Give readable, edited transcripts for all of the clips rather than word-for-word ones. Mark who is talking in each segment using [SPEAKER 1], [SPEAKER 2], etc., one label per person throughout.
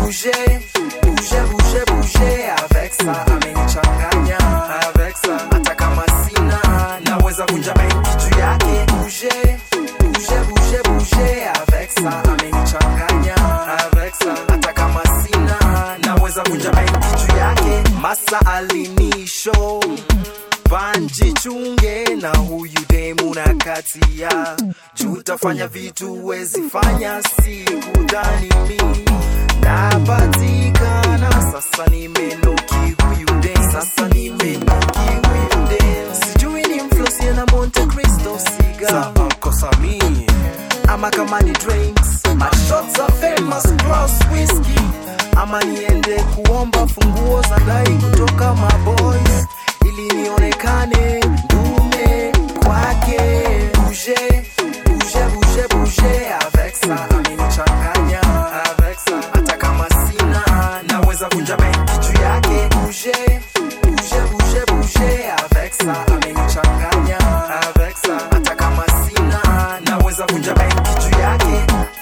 [SPEAKER 1] bouger, bouger, bouger, bouger. Avec ça amenichanganya, avec ça hata kama sina naweza kunja mengi juu yake. Bouger, bouger, bouger, bouger. Avec ça amenichanganya, avec ça hata kama sina naweza kunja mengi juu yake. Masa alinisho Banji chunge na huyu demu na katia Jutafanya vitu wezi fanya siku dhani mi napatikana. Sasa nimenoki huyu demu, sasa nimenoki huyu demu. Sijui ni mflosie na Monte Cristo cigar za Uncle Sammy ama kama ni drinks, my shots are famous cross whiskey, ama niende kuomba funguo za dai kutoka maboys ili nionekane ndume kwake. Bouger, bouger, bouger, bouger. Avec ça amenichanganya, avec ça hata kama sina naweza kunja mengi juu yake. Bouger, bouger, bouger, bouger. Avec ça amenichanganya, avec ça hata kama sina naweza kunja mengi juu yake.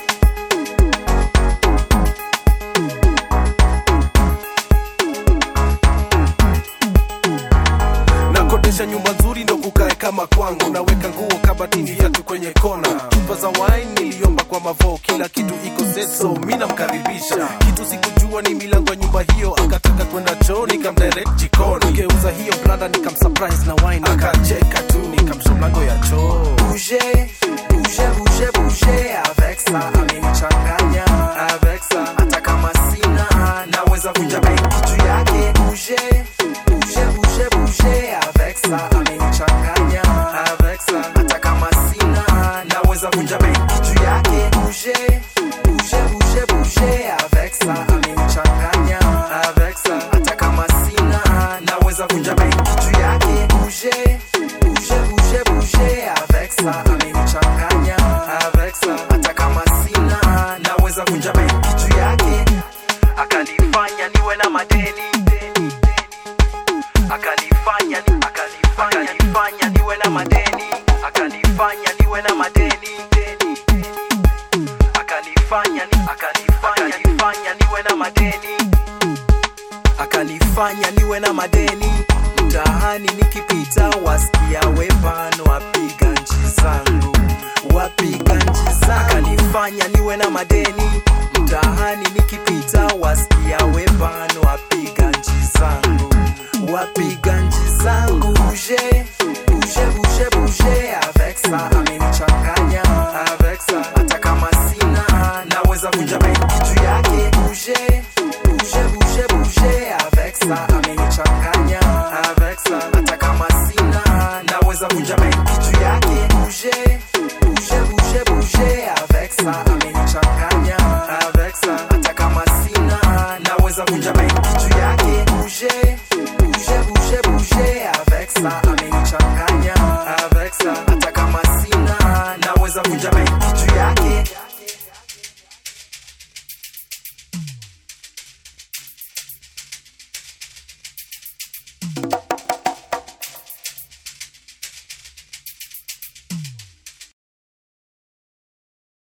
[SPEAKER 2] Nakodesha nyumba nzuri ndo kukae kama kwangu. Naweka nguo kabatini viatu kwenye kona. Chupa za wine niliomba kwa Mavo, kila kitu iko set so mimi namkaribisha. Kitu sikujua ni milango ya nyumba hiyo, akataka kwenda choo nikamdirect jikoni. Geuza hiyo blanda nikamsurprise na wine, akacheka tu nikamshow mlango ya choo.
[SPEAKER 1] Bouger, bouger, bouger, bouger. Avec ça amenichanganya, avec ça hata kama sina naweza kunja mengi juu yake. Bouger, bouger, bouger, bouger. Avec ça amenichanganya, avec ça hata kama sina naweza kunja mengi juu yake. Bouger, bouger, bouger, bouger. Avec ça amenichanganya, avec ça hata kama sina naweza kunja mengi juu yake. Bouger, bouger, bouger, bouger. Avec ça amenichanganya, avec ça hata kama sina naweza kunja mengi juu yake. Akanifanya niwe na madeni, akanifanya niwe na madeni, akanifanya niwe na madeni, akanifanya niwe na madeni, akanifanya niwe na madeni. Mtaani nikipita wasikia wepano wapiga nchi zangu, wapiga nchi zangu. Akanifanya niwe na madeni. Mtaani nikipita wasikia wepano wapiga nchi zangu, wapiga nchi zangu. Bouger, bouger, bouger, bouger. Avec ça amenichanganya, avec ça hata kama sina naweza kunja mengi juu yake. Bouger, bouger, bouger, bouger. Avec ça amenichanganya, avec ça hata kama sina naweza kunja mengi juu yake. Bouger, bouger, bouger, bouger. Avec ça